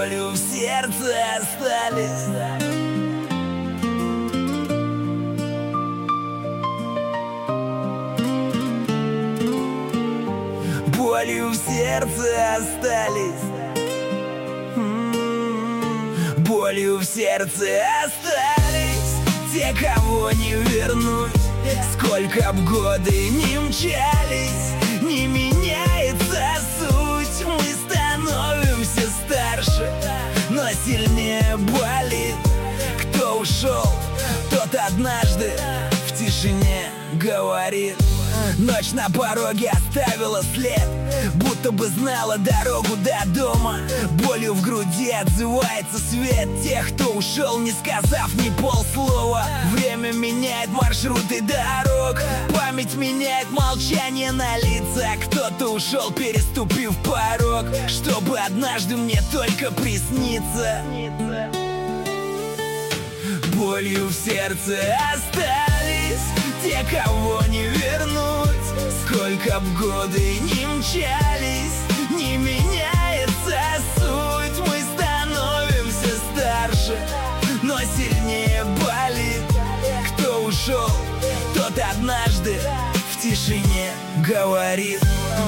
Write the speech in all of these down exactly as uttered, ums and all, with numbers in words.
болью в сердце остались. Болью в сердце остались. М-м-м. Болью в сердце остались те, кого не вернуть. Сколько б годы не мчались, не меняется суть. Мы становимся старше, но сильнее болит. Кто ушел, тот однажды в тишине говорит. Ночь на пороге оставила след, будто бы знала дорогу до дома. Болью в груди отзывается свет тех, кто ушел, не сказав ни полслова. Время меняет маршруты дорог, память меняет молчание на лицах. Кто-то ушел, переступив порог, чтобы однажды мне только присниться. Болью в сердце остались те, кого не вернуть. Сколько б годы не мчались, не меняется суть. Мы становимся старше, но сильнее болит. Кто ушел, тот однажды в тишине говорит.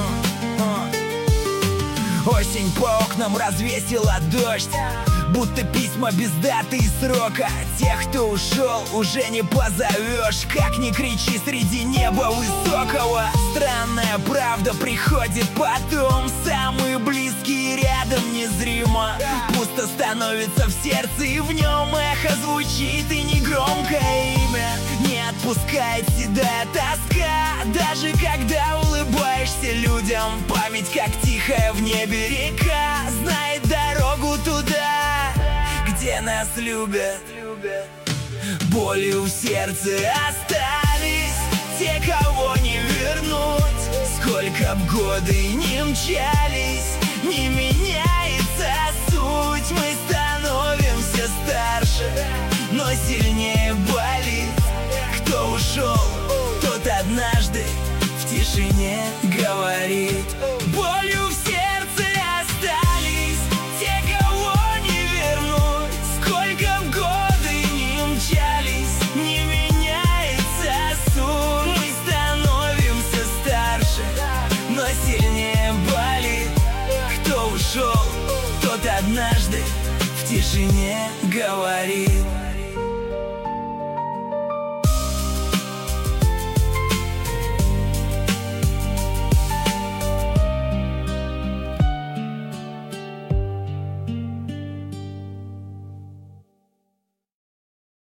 Осень по окнам развесила дождь, будто письма без даты и срока. Тех, кто ушел, уже не позовешь. Как ни кричи среди неба высокого. Странная правда приходит потом. Самые близкие рядом незримо. Пусто становится в сердце, и в нем эхо звучит, и негромкое имя не отпускает седая тоска. Даже когда улыбаешься людям, память, как тихая в небе река, знает дорогу туда, где нас любят. Болью в сердце остались те, кого не вернуть. Сколько б годы не мчались, не меняется суть. Мы становимся старше, но сильнее болит. Кто ушел, тот однажды в тишине говорит. Болью в сердце остались те, кого не вернуть. Сколько б годы не мчались, не меняется суть. Мы становимся старше, но сильнее болит. Кто ушел, тот однажды в тишине говорит.